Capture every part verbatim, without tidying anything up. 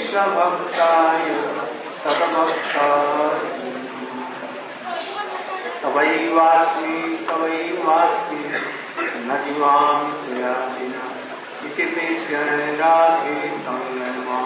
कृष्ण भक्ताय तद्भक्ताय तवैवास्मि तवैवास्मि न जीवां प्रयातिना इति पेष्यन् राधे संयमां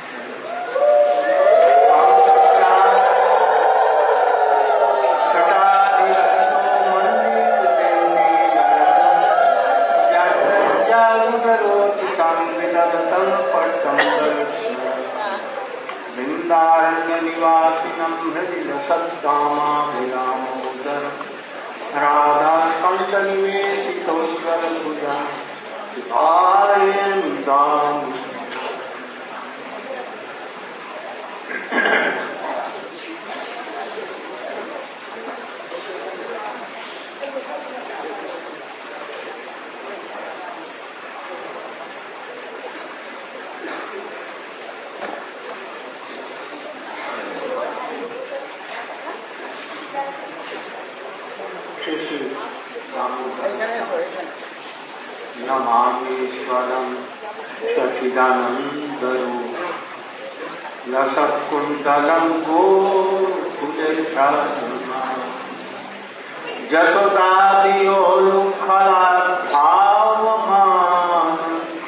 वृंदारण्यनिवासिनं हृदि सत्कामाभिरामोदर राधा कंठनिवेशितोज्ज्वलभुजा आयन्ताम् नमामीश्वरं सच्चिदानन्दरूपं लसत्कुण्डलं गोकुलेशासनं जसोदादियोरुखलाद्भावमानं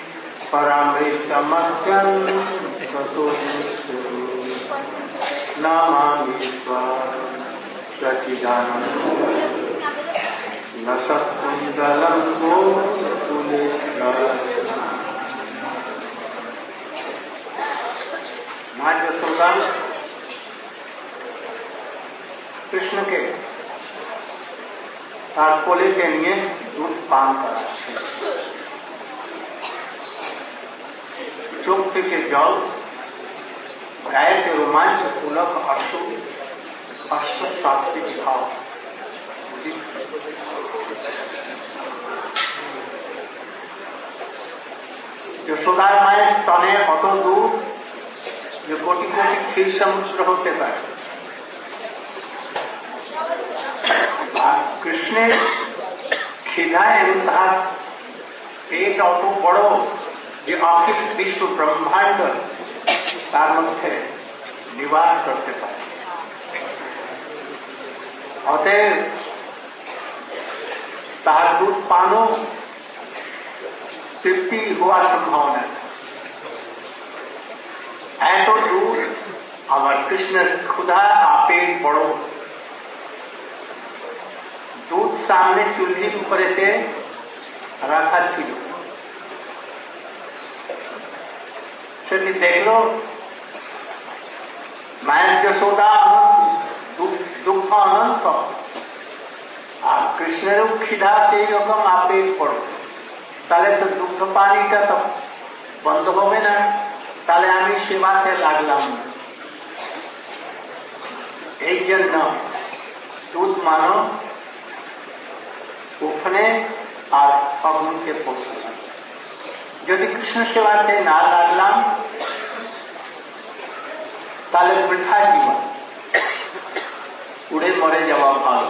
परामृष्टमत्यन्ततोऽस्मिन् नमामीश्वरं सच्चिदानन्दरूपं लसत्कुण्डलं माँ यशोदा कृष्ण के तात्पर्य के लिए दूध पान कराते चोक्त के जल गाय के रोमांच पूलक अश्रु अश्रु सात्विक भाव यशोदा माয়ের স্তনে কত দুধ যে কোটি কোটি ক্ষীর সমুদ্র হতে পারে আর কৃষ্ণের খিদা এবং তার পেট অত বড় যে অখিল বিশ্ব ব্রহ্মাণ্ড তার মধ্যে নিবাস করতে পারে অতএব তার দুধ পানও तृप्ति हुआ संभावना ऐतो दूर আমার কৃষ্ণের ক্ষুধা আपेट বড় দুধ সামনে চুল্লির উপরেতে রাখা ছিল সেটি দেখলো মায়ের যশোদা দুঃখ অনন্ত আর কৃষ্ণেরও খিদা সেই রকম আपेट বড় তাহলে তো দুগ্ধ পানিটা তো বন্ধ হবে না তাহলে আমি সেবাতে লাগলাম এই জন্য দুধ মানো ওখানে আর অগ্নিকে পড়তে যদি কৃষ্ণ সেবাতে না লাগলাম তাহলে বৃথা জীবন উড়ে মরে যাওয়া ভালো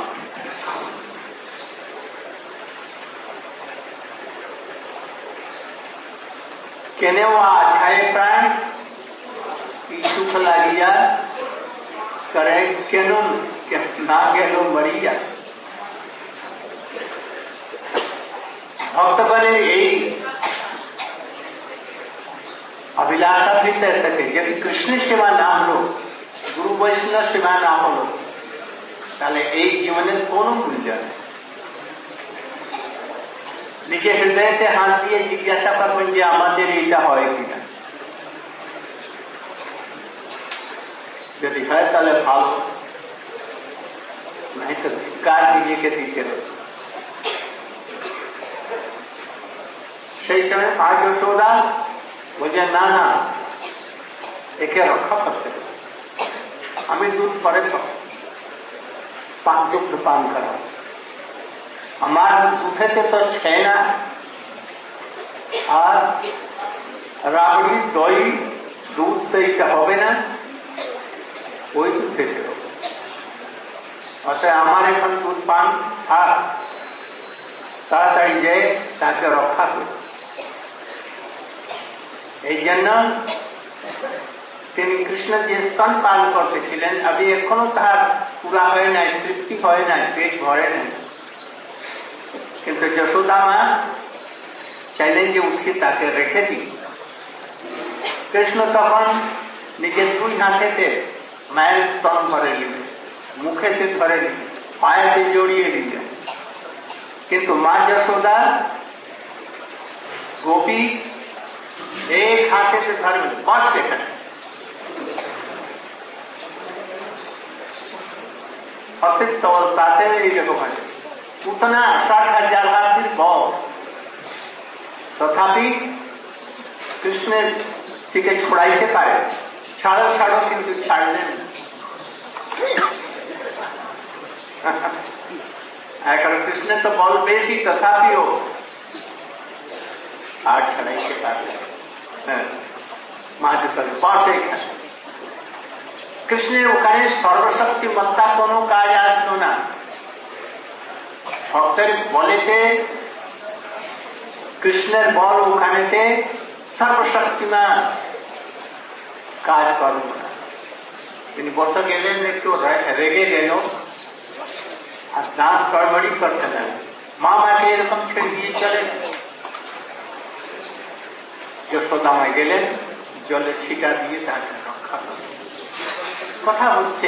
কেনে আছায় প্রাণ কি সুখ লাগিয়া করে কেন না গেল মরিয়া ভক্তগণের এই অভিলাষা ভিতরে থাকে যদি কৃষ্ণের সেবা না হলো গুরু বৈষ্ণব সেবা না হলো তাহলে এই জীবনের কোন মূল্য নেই নিজে হৃদয়তে হাত দিয়ে জিজ্ঞাসা করবেন যে আমাদের এইটা হয় কিনা যদি হয় তাহলে ভালো नहीं तो धिक्कार নিজেকে দিতে হবে সেই সময় পাঁচ যশোদা বলছে না না একে রক্ষা করতে হবে আমি দুধ পরে পান দুগ্ধ পান করা আমার দুধেতে তো छेना আর রাবড়ি দই দুধ তো এটা হবে না ওই দুধেতে অতএব আমার এখন দুধ পান থাক তাড়াতাড়ি যে তাকে রক্ষা করো এই জন্য তিনি কৃষ্ণ যে স্তনপান করতেছিলেন अभी এখনো তার পুরা হয় নাই, তৃপ্তি হয় নাই, পেট ভরে নাই, কিন্তু যশোদা মা চাইলেন যে উঠে তাকে রেখে দিই। কৃষ্ণ তখন নিজের দুই হাতেতে মায়ের স্তন ধরে নিলেন, মুখেতে ধরে নিলেন, পায়েতে জড়িয়ে দিলেন, কিন্তু মা যশোদা গোপী एक हाथे से धर में बस सेकंड अस्तित्व अवस्थाते उतना साठ हजार हाथी बहुत, तथापि कृष्ण ठीक है छुड़ाइते पारे, छाड़ो छाड़ो किंतु छाड़ने कृष्ण तो बल बेसी, तथापि हो आठ छड़ाइते पारे কৃষ্ণের ওখানে সর্বশক্তি মত্তা কোনো কাজ আসতো না। ভক্তের বলেতে কৃষ্ণের বল ওখানেতে সর্বশক্তিমান কাজ করব না। তিনি বসে গেলেন, একটু রেগে গেল আর দাঁত গড়বড়ি করতে লাগলেন। মা মাকে এরকম ছেড়ে দিয়ে চলে যশোদামায় গেলেন, জলে ছিটা দিয়ে তাকে রক্ষা করলেন। কথা হচ্ছে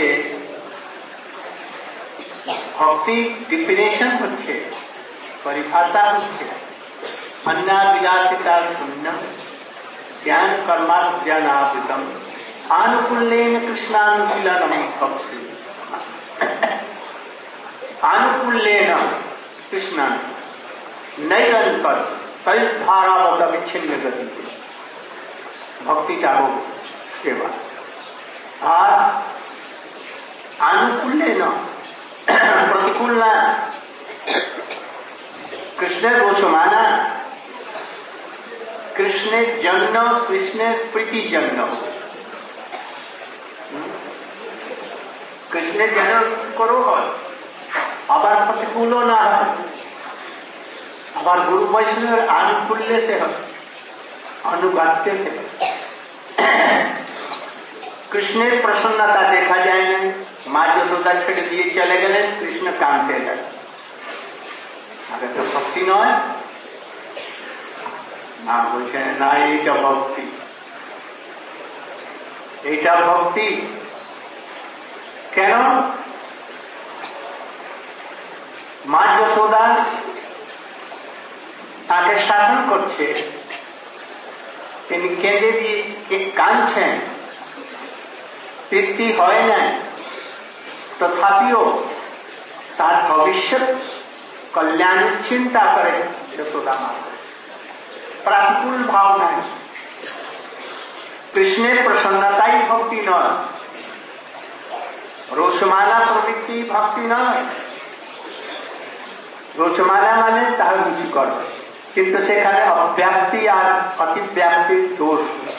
ভক্তি ডিফিনেশন হচ্ছে, পরিভাষা হচ্ছে अन्ना विलासिता शून्य ज्ञान कर्माज्ञानावृतम आनुकूल्येन कृष्णानुशीलनम भक्ति। आनुकूल्येन कृष्णान नैरंतर धारावत विच्छिन्न गति भक्ति का हो सेवा। और अनुकूल्येन प्रतिकूल न कृष्ण रोचमाना, कृष्ण जन्म कृष्ण प्रीति जन्म, कृष्ण जन्म करो আবার প্রতিকূল না হয়, আবার গুরু বৈষ্ণবের আনুকূল্যতে হয়, अनुगाते थे। कृष्ण प्रसन्नता देखा जाए नहीं, माँ यशोदा छेड़ दिए चले गए, कृष्ण कांदते लगे। अगर तो भक्ति नय ना बोलছে না এইটা ভক্তি, এইটা ভক্তি কেন? মা যশোদা তাকে শাসন করছে, তিনি কেঁদে দিয়ে কাঁদছেন, তৃপ্তি হয় না, তথাপিও তার ভবিষ্যৎ কল্যাণের চিন্তা করে যশোদা মা। प्रतिकूल भाव नहीं, कृष्ण प्रसन्नता ही भक्ति न, रोचमाना प्रवृत्ति भक्ति न। रोचमाना माने तार रुचि कर, किंतु सेखाने अव्याप्ति और अतिव्याप्ति दोष।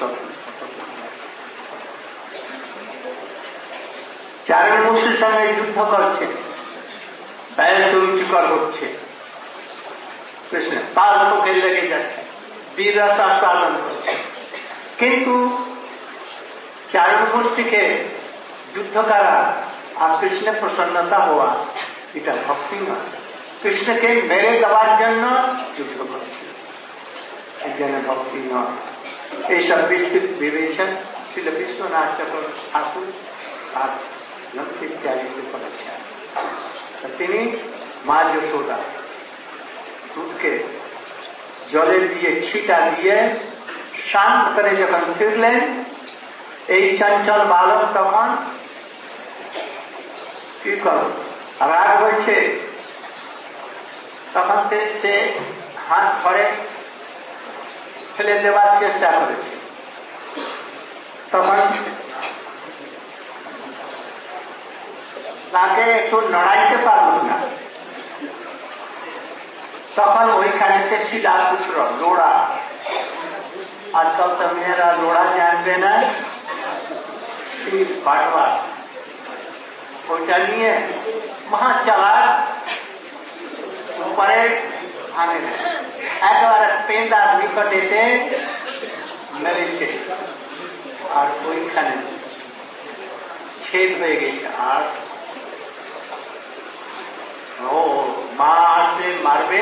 चारण मुसि संगे युद्ध करছে, ব্যস্ত রুচিকর হচ্ছে, কৃষ্ণ তার চোখে লেগে যাচ্ছে, वीरस आस्वादन, किंतु चारण गोष्ठी के युद्ध करा और कृष्ण प्रसन्नता हुआ, इटा भक्ति न। कृष्ण के मेरे दबार जन्म युद्ध कर भक्ति न। ये सब विस्तृत विवेचन श्री विश्वनाथ चक्रवर्ती ठाकुर और नंद इत्यादि के परीक्षा তিনি মা যশোদা দুধকে জলে দিয়ে ছিটা দিয়ে শান্ত করে যখন ফিরলেন, এই চঞ্চল বালক তখন কি কর রাগ হয়েছে, তখন সে হাত ধরে ফেলে দেওয়ার চেষ্টা করেছে। তখন তাকে একটু নড়াইতে পারল না, তখন ওইখানে শিলাপুত্র লোড়া, আজকাল তো মেয়েরা লোড়া জানবে না, বাটবার ওইটা নিয়ে মহা চালাক উপরে আনে, একেবারে পেন্দার নিকটেতে মেরেছে। আর ওইখানে ছেদ হয়ে গেছে। আর ও মা আসবে মারবে,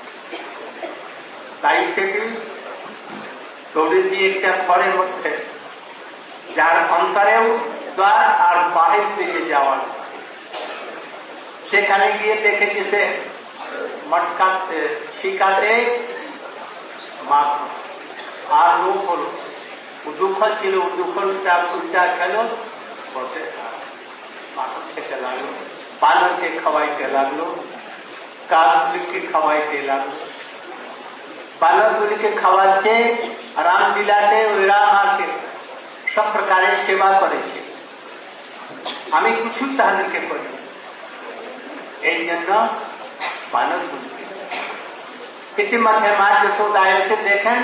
তাই সেটি দৌড়ে দিয়ে একটা ঘরের মধ্যে, যার অন্তরেও দ্বার আর বাহির দিকে যাওয়ার, সেখানে গিয়ে দেখেছে সে মটকাতে শিকাতে মা। আর লোক হল দুঃখ ছিল, দুঃখটা উল্টা খেল, বসে মাথা খেতে লাগলো, বানরকে খাওয়াইতে লাগলো, কাকগুলিকে খাওয়াইতে লাগলো। বানরগুলিকে খাওয়াচ্ছে, রাম লীলাতে ওই রাম আকে সব প্রকারের সেবা করেছে, আমি কিছু তাদেরকে করি। এই জন্য বানরগুলিকে ইতিমধ্যে মা যশোদা এসে দেখেন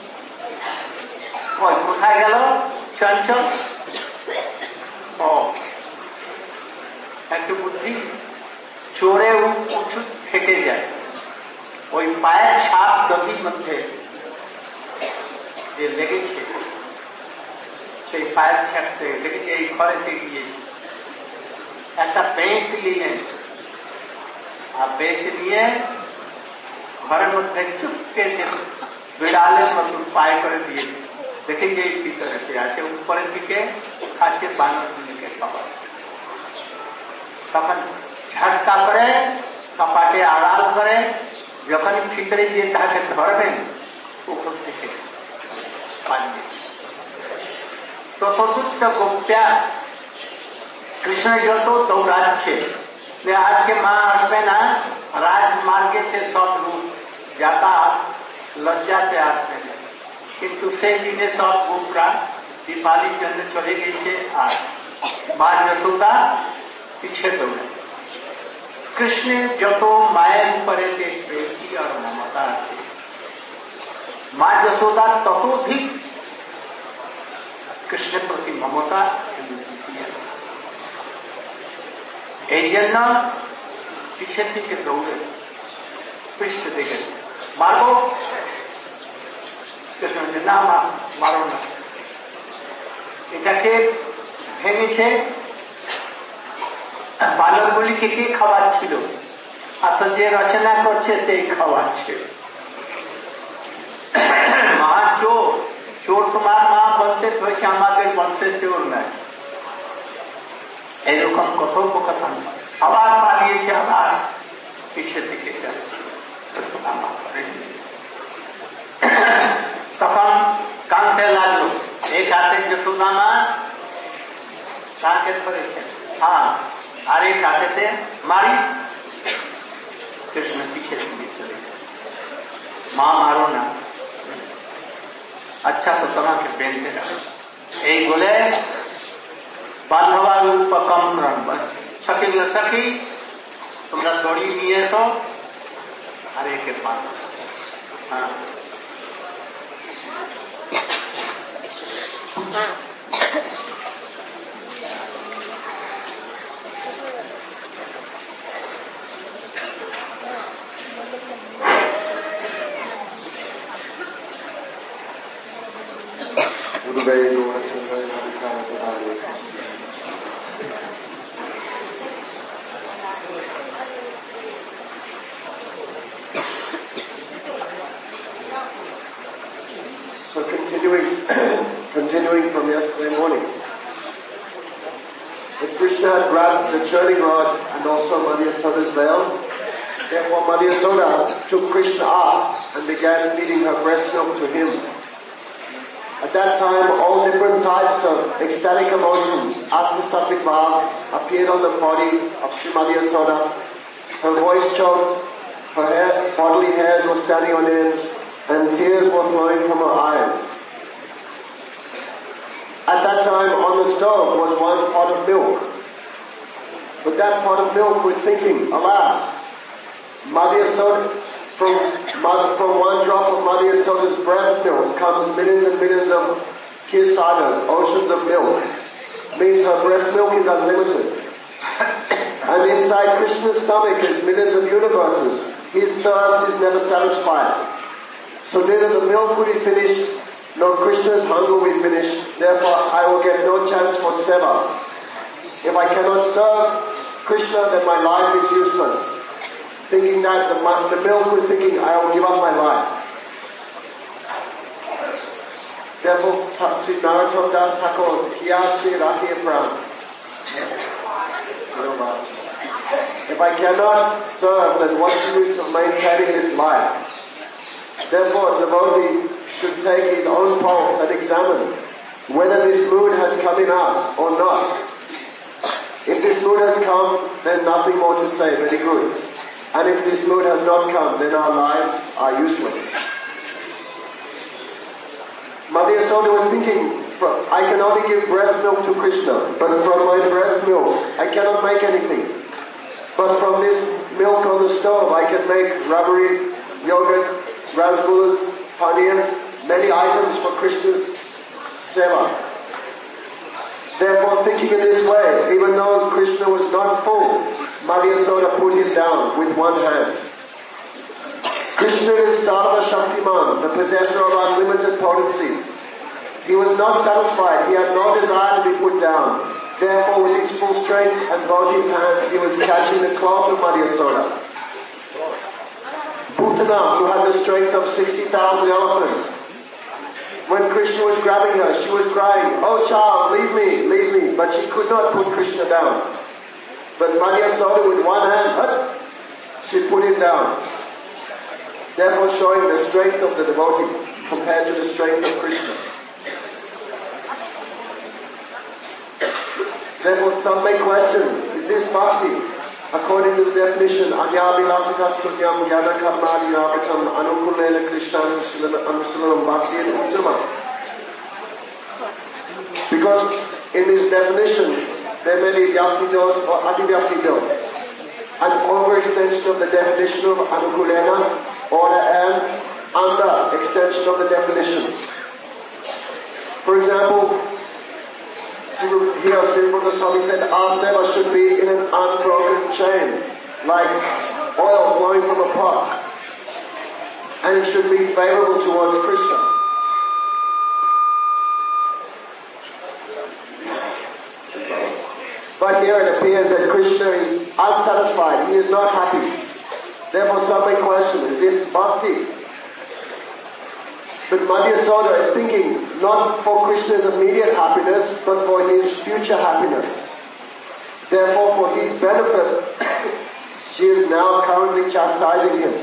ওই কোথায় গেল চঞ্চল। ও একটু বুদ্ধি, চোরে উঁচু থেকে যায়, ওই পায়ের ছাপ দধির মধ্যে যে লেগেছে, সেই পায়ের ছাপ থেকে লেগেছে, এই ঘরেতে গিয়েছে। একটা বেঁক নিলেন, আর বেঁক নিয়ে ঘরের মধ্যে চুপকে বিড়ালের মতো পায়ে করে দিয়েছে। দেখে যে ভিতরে আছে, উপরের দিকে খাচ্ছে বানরগুলিকে খাবার। তখন ঝটকা করে কপাটে আড়াল করে যখন ভিতরে গিয়ে তাকে ধরবেন, উপর থেকে পালিয়ে। তো চতুর্থ গোপ্যা কৃষ্ণ যত দৌড়াচ্ছে যে আজকে মা আসবে না, রাজমার্গে সে সব রূপ যাতায়াত লজ্জাতে আসবে না, কিন্তু সেই দিনে সব গোপরা দীপালির জন্য চলে গেছে। আর মা যশোদা পিছিয়ে দৌড়ে। কৃষ্ণের যত মায়ের উপরে যে প্রেমী আর মমতা আছে, মা যশোদার তত অধিক কৃষ্ণের প্রতি মমতা। এই জন্য পিছের দিকে দৌড়ে, পৃষ্ঠ দিকে মারবো, কৃষ্ণ না মারো না, এটাকে ভেঙেছে। বানরগুলিকে কে খাওয়াচ্ছিল? অত যে রচনা করছে সেই খাওয়াচ্ছে। মা চোর, চোর তোমার মা বংশে হয়েছে, আমাদের বংশের চোর নাই। এইরকম কথোপকথন, আবার পালিয়েছে, আবার পিছের দিকে যাচ্ছে। তখন কাঁদতে লাগলো, এই কাঁদতে যশোদা মা কাঁদতে করেছে, হ্যাঁ, আর এই কাঁদতে মারি। কৃষ্ণ পিছের দিকে চলে যায়, মা মারো না, আচ্ছা তো তোমাকে বেঁধে রাখো। এই বলে বান্ধবা রূপকম সখী সখী তোমরা দড়ি নিয়ে এসো, আর একে বাঁধো। হ্যাঁ, So continuing, continuing from yesterday morning, if Krishna had grabbed the churning rod and also Mother Yasoda's veil, therefore Mother Yasoda took Krishna up and began feeding her breast milk to him. At that time, all different types of ecstatic emotions, Astasattvic bhavs, appeared on the body of Srimati Yasoda. Her voice choked, her hair, bodily hairs were standing on end, and tears were flowing from her eyes. At that time, on the stove was one pot of milk. But that pot of milk was thinking, alas, Mother Yasoda, from, from one drop of Mother Yasoda's breast milk comes millions and millions of Kirsagas, oceans of milk. Means her breast milk is unlimited. And inside Krishna's stomach is millions of universes. His thirst is never satisfied. So neither the milk would be finished, No, Krishna's hunger will finish, therefore I will get no chance for seva. If I cannot serve Krishna, then my life is useless. Thinking that, the, the milk was thinking, I will give up my life. Therefore, Sri Narottam Das Thakur, Kiyachi Rakhi Pran. If I cannot serve, then what's the use of maintaining this life? Therefore, a devotee should take his own pulse and examine whether this mood has come in us or not. If this mood has come, then nothing more to say, very good. And if this mood has not come, then our lives are useless. Mother Yasoda was thinking, I can only give breast milk to Krishna, but from my breast milk I cannot make anything. But from this milk on the stove I can make rubbery, yogurt, rasgullas, paneer, many items for Krishna's seva. Therefore, thinking in this way, even though Krishna was not full, Mother Yasoda put him down with one hand. Krishna is Sarva Shaktiman, the possessor of unlimited potencies. He was not satisfied, he had no desire to be put down. Therefore, with his full strength and both his hands, he was catching the cloth of Mother Yasoda. Putana, who had the strength of sixty thousand elephants, when Krishna was grabbing her, she was crying, "Oh child, leave me, leave me." But she could not put Krishna down. But Mother Yasoda, with one hand, she put him down. Therefore showing the strength of the devotee compared to the strength of Krishna. Therefore some may question, is this bhakti? According to the definition, Anyabhilasika Sunyam Gyana Karmadi Rabatam Anukulena Krishna Anusulam Bhakti and Uttama. Because in this definition, there may be Vyakti dos or Adivyakti dos. An overextension of the definition of Anukulena or an under extension of the definition. For example, here Sri Goswami said, our seva should be in an unbroken chain, like oil flowing from a pot. And it should be favorable towards Krishna. But here it appears that Krishna is unsatisfied, he is not happy. Therefore some may question, is this bhakti? But Mother Yasoda is thinking not for Krishna's immediate happiness, but for his future happiness. Therefore, for his benefit, she is now currently chastising him.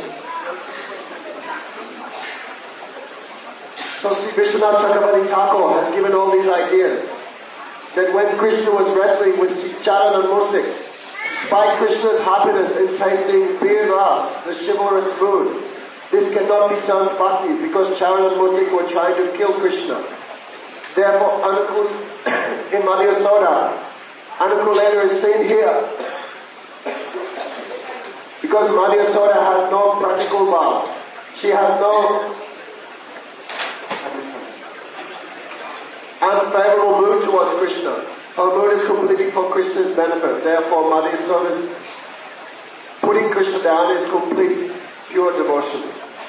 So Sri Vishwanath Chakravarti Thakur has given all these ideas. That when Krishna was wrestling with Charan and Mustik, despite Krishna's happiness in tasting beer ras, the chivalrous mood, this cannot be termed bhakti because Charan and Mustik were trying to kill Krishna. Therefore, Anukul in Mother Yasoda, Anukulena is seen here. Because Mother Yasoda has no practical vow. She has no unfavorable mood towards Krishna. Her mood is completely for Krishna's benefit. Therefore, Mother Yasoda's putting Krishna down is complete, pure devotion.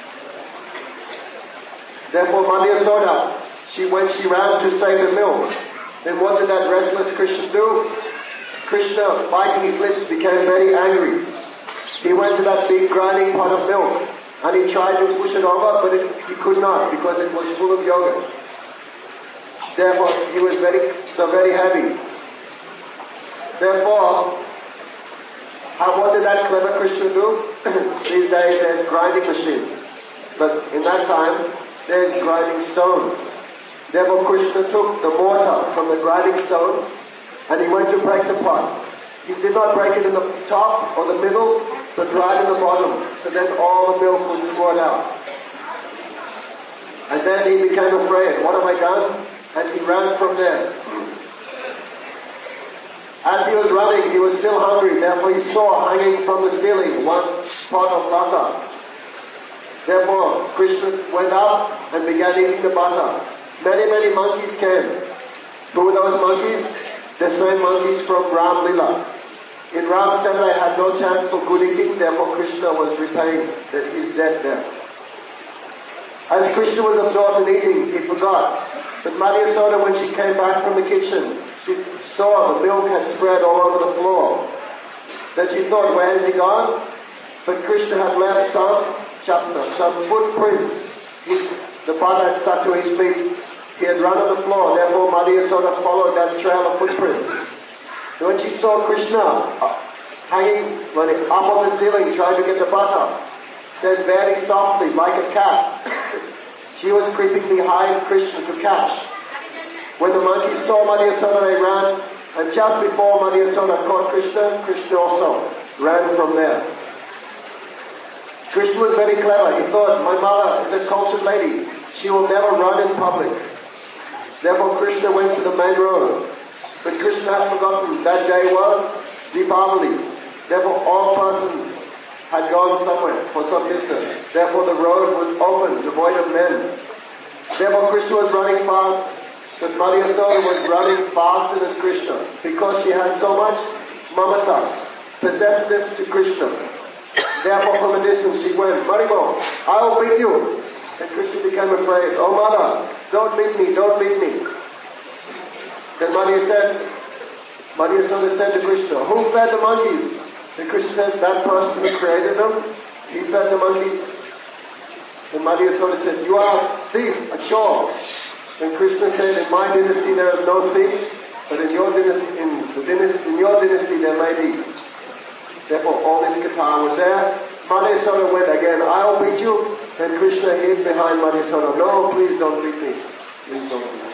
Therefore, Mother Yasoda, she, when she ran to save the milk, then what did that restless Krishna do? Krishna, biting his lips, became very angry. He went to that big grinding pot of milk and he tried to push it over, but it, he could not because it was full of yogurt. Therefore, he was very, so very heavy. Therefore, how, what did that clever Krishna do? These days there's grinding machines. But in that time, there's grinding stones. Therefore Krishna took the mortar from the grinding stone and he went to break the pot. He did not break it in the top or the middle, but right in the bottom. So then all the milk was squirted out. And then he became afraid. What have I done? And he ran from there. As he was running, he was still hungry. Therefore he saw hanging from the ceiling one pot of butter. Therefore, Krishna went up and began eating the butter. Many, many monkeys came. Who were those monkeys? The same monkeys from Ram Lila. In Ram Seva they had no chance for good eating, therefore Krishna was repaying his debt there. As Krishna was absorbed in eating, he forgot that Mother Yasoda, when she came back from the kitchen, she saw the milk had spread all over the floor. Then she thought, where has he gone? But Krishna had left some chapna, some footprints. His, the butter had stuck to his feet. He had run on the floor. Therefore, Mother Yasoda followed that trail of footprints. And when she saw Krishna hanging running up on the ceiling, trying to get the butter, then very softly, like a cat, she was creeping behind Krishna to catch. When the monkeys saw Mother Yasoda, they ran, and just before Mother Yasoda caught Krishna, Krishna also ran from there. Krishna was very clever. He thought, my mother is a cultured lady. She will never run in public. Therefore Krishna went to the main road. But Krishna had forgotten that day was Deepavali. Therefore all persons had gone somewhere for some business. Therefore the road was open, devoid of men. Therefore Krishna was running fast, but Mother Yasoda was running faster than Krishna because she had so much mamata, possessiveness to Krishna. Therefore from a distance she went, Maribo, I will beat you. And Krishna became afraid. Oh mother, don't beat me, don't beat me. Then Mother said, Mother Yasoda said to Krishna, who fed the monkeys? And Krishna said, that person who created them, he fed the monkeys. And Mother Yasoda said, you are a thief, a chore. And Krishna said, in my dynasty there is no thief, but in your dynasty, in the dynasty, in your dynasty there may be. Therefore all this katha was there. Mother Yasoda went again, I will beat you. And Krishna hid behind Mother Yasoda. No, please don't beat me. Please don't beat me.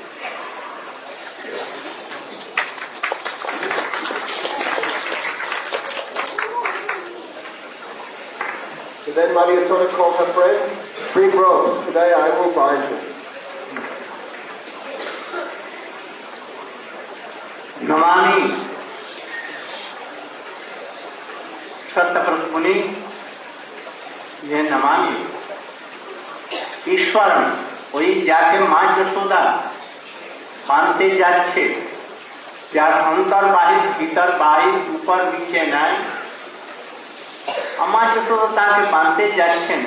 So then Mother Yasoda called her friends, bring ropes, today I will bind him. Namami Satyavrat मुनि ये नमामि ईश्वरम ওই যাকে মা যশোদা বানতে যাচ্ছে যার অন্তর বাহির ভিতর বাহির উপর নিচে নাই মা যশোদা তাকে বানতে যাচ্ছেন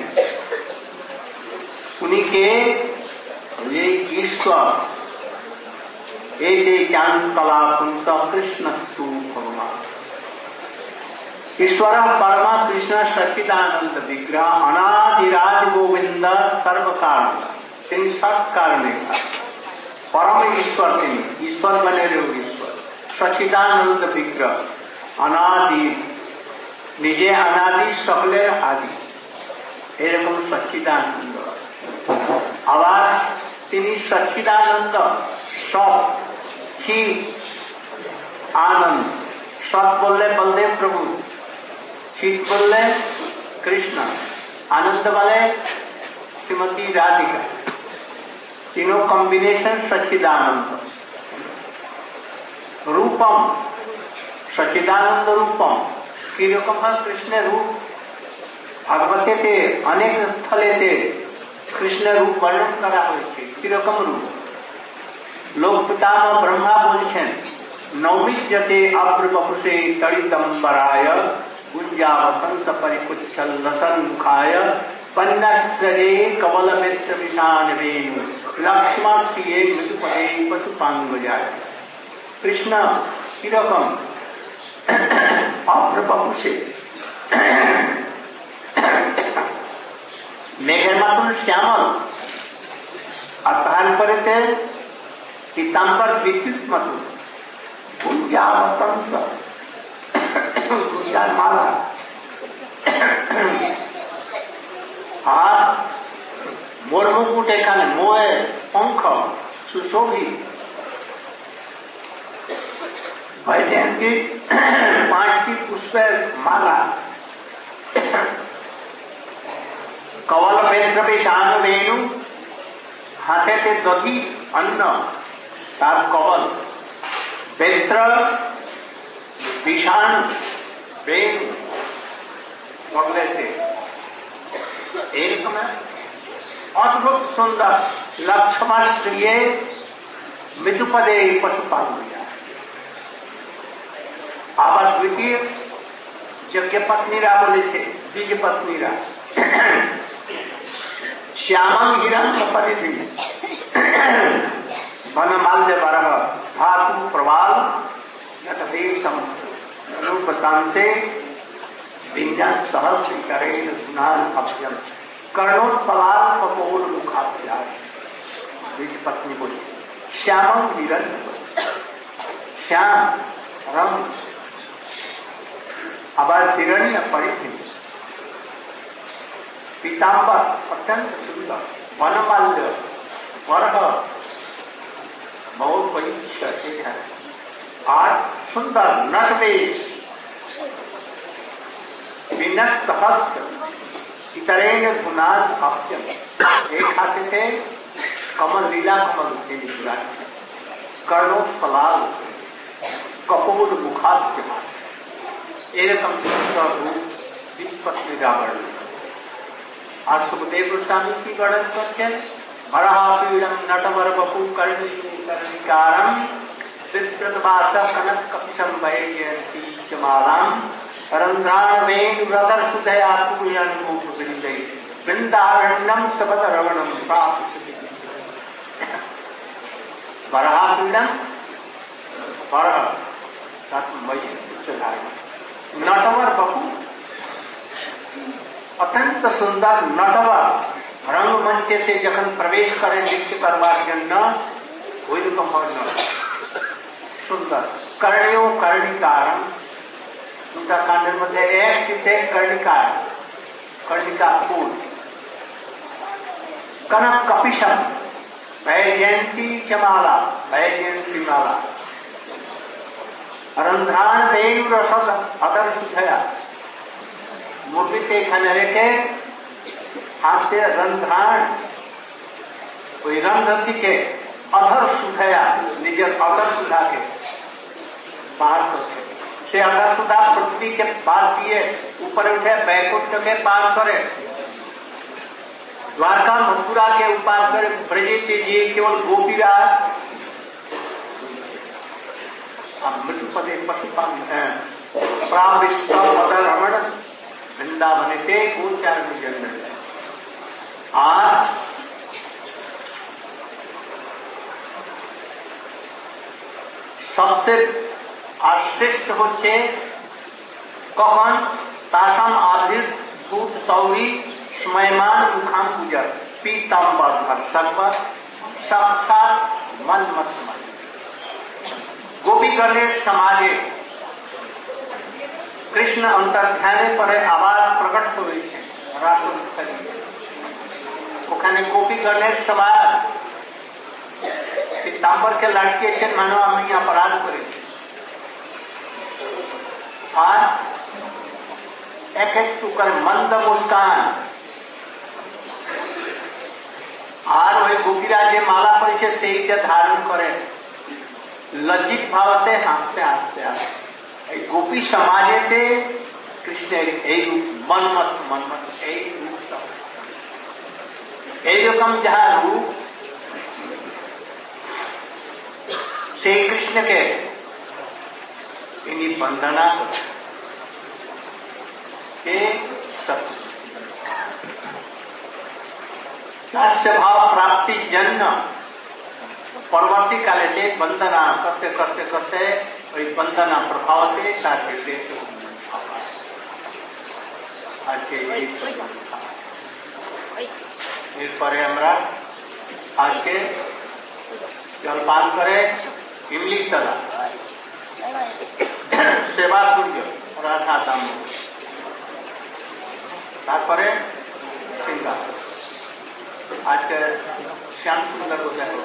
উনি কে যে ঈশ্বর এই যে চাঞ্চলা পুঞ্চ কৃষ্ণস্তু ভগবান ईश्वर परमा कृष्ण सच्चिदानंद विग्रह अनादिराज गोविंद सर्वकारण तीन सब कारण परम ईश्वर तीन ईश्वर बने रहो ईश्वर सच्चिदानंद विग्रह अनादि निजे अनादि सकले आदि एरकम सच्चिदानंद आवाज তিনি सच्चिदानंद सब ही आनंद सब बोलले बलदेव प्रभु चित बोलले कृष्ण आनंद वाले श्रीमती राधिका तीनों कॉम्बिनेशन सच्चिदानंद रूपम सच्चिदानंद रूपम किरकम कृष्ण रूप भागवते थे अनेक स्थले थे कृष्ण रूप वर्णन करा হয়েছে কিরকম रूप लोक पितामह ब्रह्मा बोलছেন नौमिज्यते अब्रवपुषे तड़ितंबराय गुंजा वसंत परिपुच्छल रसन्मुखाय पन्नस्रजे कमलमित्र विशान वेणु लक्ष्मणप्रिये मृदुपदे पशुपांगजाय कृष्ण किरकम अब्रवपुषे मेघेर मतन श्यामल और तार परेते पीताम्बर विद्युत मतन गुंजा वसंत गुंजा माला আর মোর মুকুট এখানে মোয়ে পঙ্খ সুশোভিত বৈজয়ন্তী পাঁচটি পুষ্পের মালা कवल बेत्र विषाण वेणु हाथे से दधी अन्न तार कवल बेत्र विषाण वेणु बगले से एक में अद्भुत सुंदर लक्ष्मण श्री मृदुपदे पशुपाल आवाज द्वितीय यज्ञ पत्नीरा बोले थे बीज पत्नीरा श्यामं हिरण्य परिधि वनमाल्य बरह धातु प्रवाल नटदेशम रूपतांते विन्यास सहस्र करेण गुणान अभ्यम कर्णोत्पलाल कपोल मुखाभ्यास। बीच पत्नी बोली श्यामं हिरण्य, श्याम रंग, अबर हिरण्य परिधि, पीताम्बर अत्यंत सुंदर, वनमाल्य वरह बहुत बड़ी शक्ति है, और सुंदर नटवेश, विनस्त हस्त, इतरेण गुणान अभ्यम। एक हाथ से कमल लीला कमल के निपुरान, कर्णोत्पलाल कपोल मुखाभ्य, एरकम सुंदर रूप विपत्ति रावण। और सुखदेव गोस्वामी की वर्णन करते हैं बरापीड़म नटवर बपू कर्णी कर्णिकारम विप्रतवास कनक कपिशम वैजयंती चमालाम रंध्राण वेण व्रतर सुदया पूयन गोप वृंदे वृंदारण्यम सबद रवणम प्राप्त। बरापीड़म बरह नटवर बपू अत्यंत सुंदर नटवर रंगमंच से जखन प्रवेश करे नृत्य करवार जन्य ওই রকম হয় না, সুন্দর। कर्णियों कर्णिकारम, দুটা কাণ্ডের মধ্যে একটিতে कर्णिकार, कर्णिका फूल। कनक कपिशम वैजयंती चमाला, वैजयंती माला। रंध्राण वेणु रसद अदर सुधया, मूर्तिते এখানে রেখে হাতে রন্ধ্রাণ ওই রন্ধ্র থেকে अधर सुधया निजर अधर सुधा के पार करते, से अधर सुधा पृथ्वी के पार किए ऊपर उठे बैकुंठ के पार करे, द्वारका मथुरा के उपार करे, ब्रजे के लिए केवल गोपीराज मृत्युपदे पशुपाल रमण वृंदावन के गोचार में जन्म। आज सबसे श्रेष्ठ होच्छे कখন तासाम आविर्भूत सौरी स्मयमान मुखाम पूजा पीताम्बर धर सर्वर साक्षात मन मत मन। गोपी करने समाजे कृष्ण अंतर्ध्याने परे आवाज प्रकट हो रही है राष्ट्र ওখানে गोपी करने समाज पीताम्बर के लड़के से मानो আমি अपराध করেছি। আর এক একটু করে মন্দ মুস্কান, আর ওই গোপীরা যে মালা পরেছে সেইটা ধারণ করে লজ্জিত ভাবতে হাসতে হাসতে আসে। এই গোপী সমাজেতে কৃষ্ণের এই রূপ মন্মথ মন্মথ এই রূপ এইরকম যাহা রূপ श्री कृष्ण के इन्हीं वंदना के दास्य भाव प्राप्ति जन्म परवर्ती काले से वंदना करते करते करते वही वंदना प्रभाव से साथ एरपरे हमरा आज के जलपान करे इमली तला सेवा सूर्य राधा दाम तारपरे सिंगार आज के श्याम सुंदर हो जाए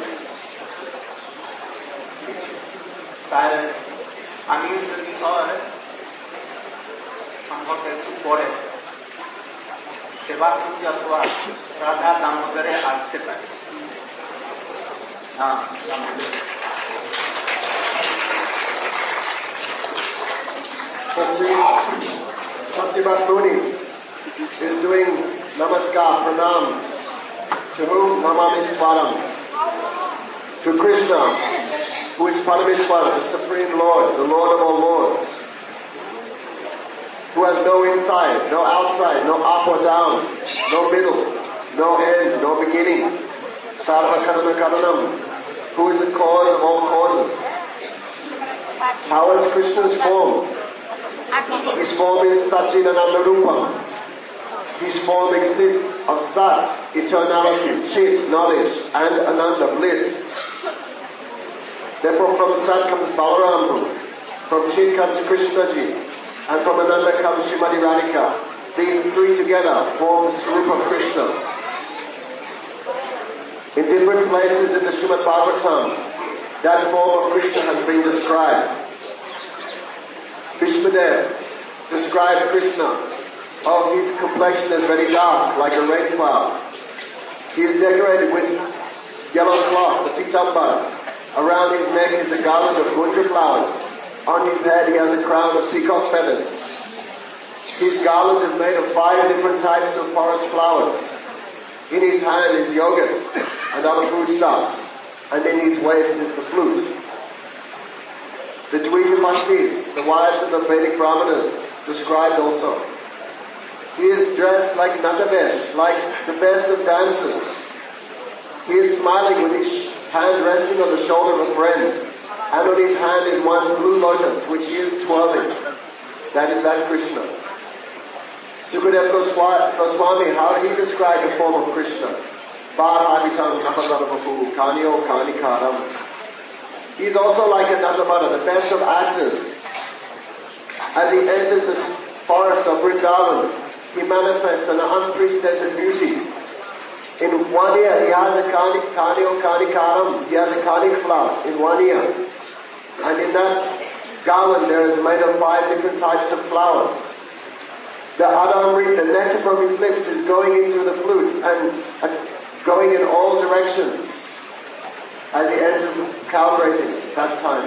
তার আমিও যদি হয় সম্পর্কে একটু পরে সেবা পূজা অথবা রাধা দামোদরে আসতে পারে। हाँ, Satyabhat Muni is doing namaskar, pranam, to whom Namami Swaram, to Krishna, who is Parameshwara, the Supreme Lord, the Lord of all Lords, who has no inside, no outside, no up or down, no middle, no end, no beginning. Sarva Karana Karanam, who is the cause of all causes. How is Krishna's form? His form is Satchidananda Rupam. His form exists of Sat, eternality, Chit, knowledge, and Ananda, bliss. Therefore from Sat comes Balaram, from Chit comes Krishna Ji, and from Ananda comes Srimati Radhika. These three together form the Swarupa of Krishna. In different places in the Srimad Bhagavatam, that form of Krishna has been described. Bhishmadev described Krishna. Oh, his complexion is very dark, like a rain cloud. He is decorated with yellow cloth, the pitambara. Around his neck is a garland of gunja flowers. On his head he has a crown of peacock feathers. His garland is made of five different types of forest flowers. In his hand is yogurt and other foodstuffs, and in his waist is the flute. The Dvita the wives of the Vedic Brahmanas, described also. He is dressed like Natavesh, like the best of dancers. He is smiling with his hand resting on the shoulder of a friend, and on his hand is one blue lotus which he is twirling. That is that Krishna. Sukadeva Goswami, how he described the form of Krishna. Bharavitam Napadavapu Kanyo Kanikaram. He is also like a Nandamana, the best of actors. As he enters the forest of Vrindavan, he manifests an unprecedented beauty. In one ear he has a kanik, kanio kanikaram, he has a kanik flower in one ear. And in that garland there is made of five different types of flowers. The adamrit, the nectar from his lips is going into the flute and uh, going in all directions as he enters cow grazing at that time.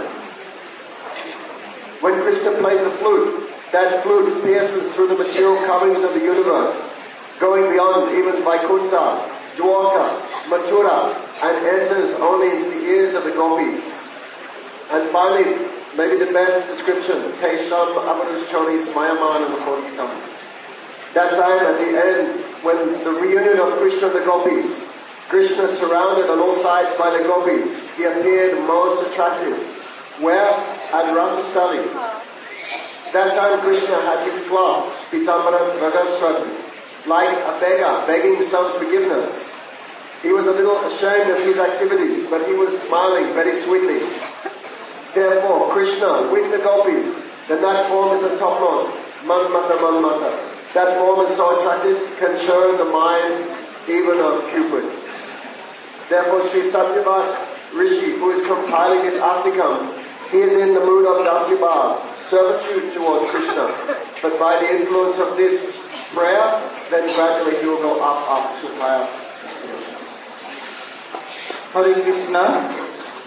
When Krishna plays the flute, that flute pierces through the material coverings of the universe, going beyond even Vaikuntha, Dwarka, Mathura, and enters only into the ears of the gopis. And finally, maybe the best description, Tesham Avarushchoni Smayaman Nakotitam. That time at the end, when the reunion of Krishna and the gopis, Krishna surrounded on all sides by the gopis, he appeared most attractive. Where? At Rasastali. That time Krishna had his cloth, Pitambara Ragasrati, like a beggar begging some forgiveness. He was a little ashamed of his activities, but he was smiling very sweetly. Therefore, Krishna with the gopis, then that form is the topmost, Manmata Manmata. That form is so attractive, can churn the mind even of Cupid. Therefore, Sri Satyavasa Rishi, who is compiling this Astikam, he is in the mood of Dasibhav, servitude towards Krishna. But by the influence of this prayer, then gradually he will go up, up to higher. Hare Krishna.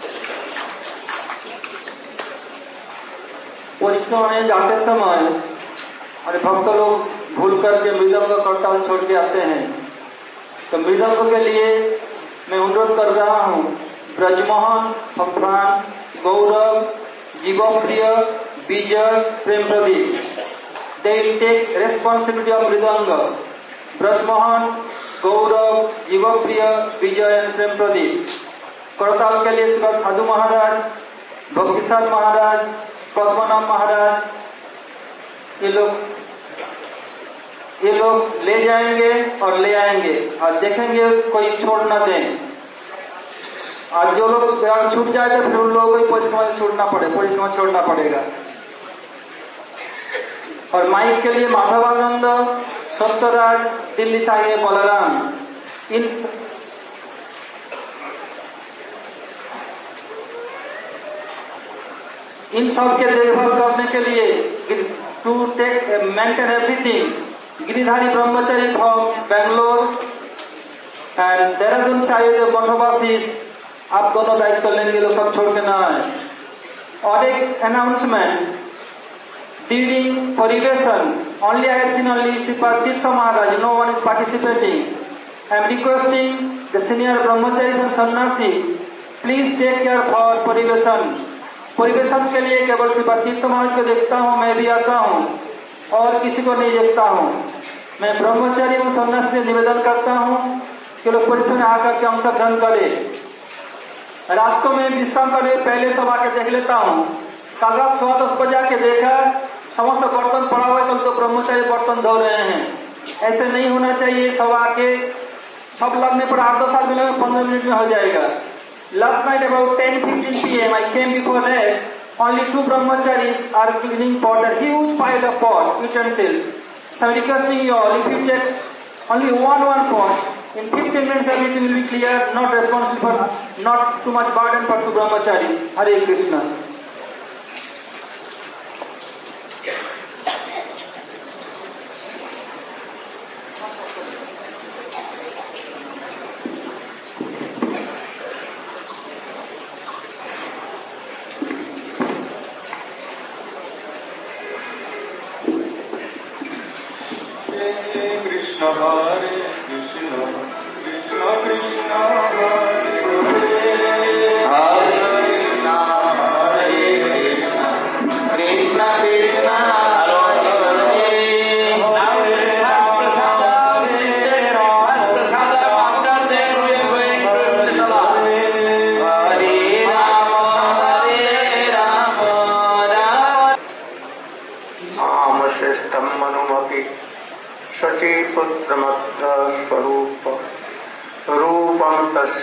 परीक्षा में जाते समय अरे भक्त लोग भूल करके मृदंग करताल छोड़ के आते हैं, तो मृदंग के लिए मैं अनुरोध कर रहा हूँ Brajmohan from France, Gaurav, Jivapriya, Vijay, Prem Pradeep, they will take responsibility of mridanga. Brajmohan, Gaurav, Jivapriya, Vijay and Prem Pradeep. करताल के लिए इसके बाद साधु महाराज, भक्तिसार महाराज, पद्मनाभ महाराज, ये लोग ये लोग ले जाएंगे और ले आएंगे और देखेंगे कोई छोड़ न दें. और जो लोग छूट जाए तो फिर उन लोगों को परिक्रमा छोड़ना पड़े परिक्रमा छोड़ना पड़ेगा. और माइक के लिए माधवानंद, सत्यराज, दिल्ली साहिब, बलराम, इन इन सब के देखभाल करने के लिए to take maintain everything Giridhari brahmachari from Bangalore and Dehradun से आए हुए मठवासीस, आप दोनों दायित्व लेंगे, लोग सब छोड़ के ना आए. और एक announcement during parivesan only I have seen only Shripad Tirtha Maharaj, no one is participating. I am requesting the senior brahmachari and sanyasi please take care for parivesan. परिवेशन के लिए केवल श्रीपाद तीर्थ महाराज को देखता हूँ, मैं भी आता हूँ और किसी को नहीं देखता हूँ. मैं ब्रह्मचारी एवं सन्यासी से निवेदन करता हूँ कि लोग परिसर में आकर के अंशग्रहण करें। रात को मैं विश्राम करने पहले सब आके देख लेता हूँ। कल रात सवा दस बजे आके देखा समस्त बर्तन पड़ा हुआ है, कल तो ब्रह्मचारी बर्तन धो रहे हैं। ऐसे नहीं होना चाहिए। सब आके सब लगने पर आठ दस आदमी लगे पंद्रह मिनट में हो जाएगा। Last night about ten fifteen P M I came before rest. Only two brahmacharis are cleaning pot, a huge pile of pot utensils. So I'm requesting you all, if you take only one one pot, in fifteen minutes everything will be clear. Not responsible for, not too much burden for two brahmacharis. Hare Krishna. Hare Krishna, Krishna Krishna, Hare Hare, Hare Krishna, Hare Krishna, Krishna Krishna, Hare Hare. Now we have prasada, we have prasada. After that we are going to Tala. Hare Rama, Hare Rama, Rama. Am Shreshtam Manumapi सचीपुत्रमत्र स्वरूप रूपम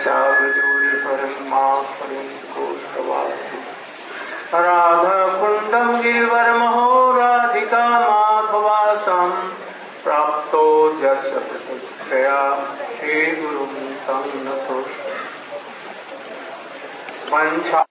तस्यावृजूरिहरिमाफलिकोष्ठवासि राधा कुंडम गिरिवरमहो राधिका माधवासं प्राप्तो यस्य प्रतिक्रिया श्री गुरुं तं नतोऽस्मि। वंशा